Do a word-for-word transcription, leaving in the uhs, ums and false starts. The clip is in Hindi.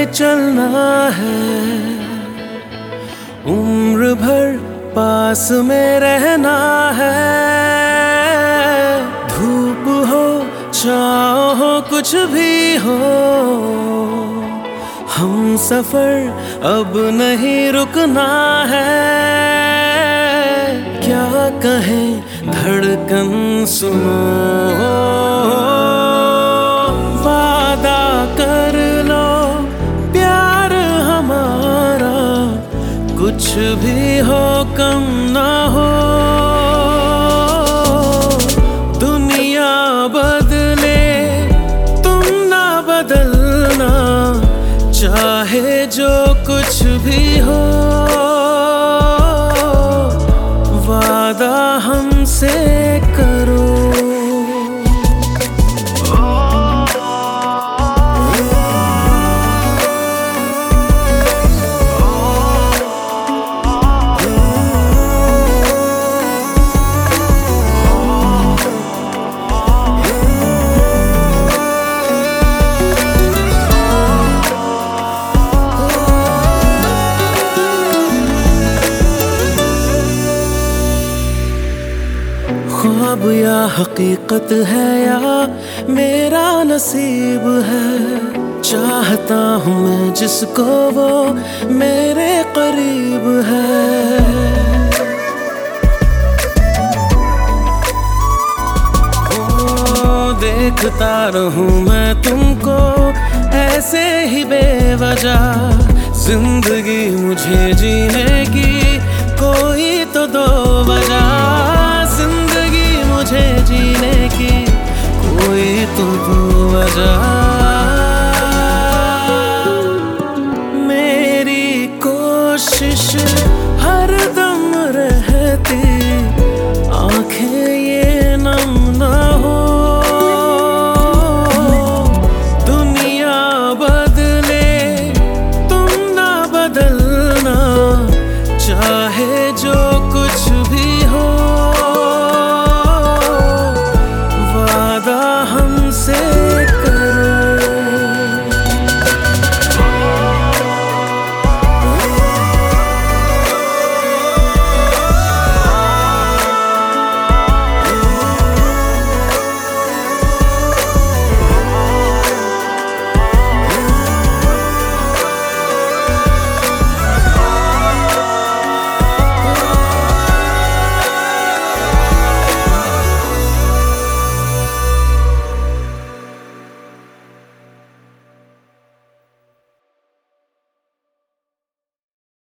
चलना है, उम्र भर पास में रहना है। धूप हो छाँव हो कुछ भी हो, हम सफर अब नहीं रुकना है। क्या कहें धड़कन सुनो, वादा कर लो प्यार हमारा कुछ भी हो कम ना हो। दुनिया बदले तुम ना बदलना, चाहे जो कुछ भी हो। वादा हमसे करो। ख्वाब या हकीकत है या मेरा नसीब है, चाहता हूँ मैं जिसको वो मेरे करीब है। ओ, देखता रहूँ मैं तुमको ऐसे ही बेवजह, जिंदगी मुझे जीने की कोई तो दो वजह। जिंदगी मुझे जीने की कोई तो दो वजह। मेरी कोशिश हर दम रहती, आंखें ये नम ना हो। दुनिया बदले तुम ना बदलना, चाहे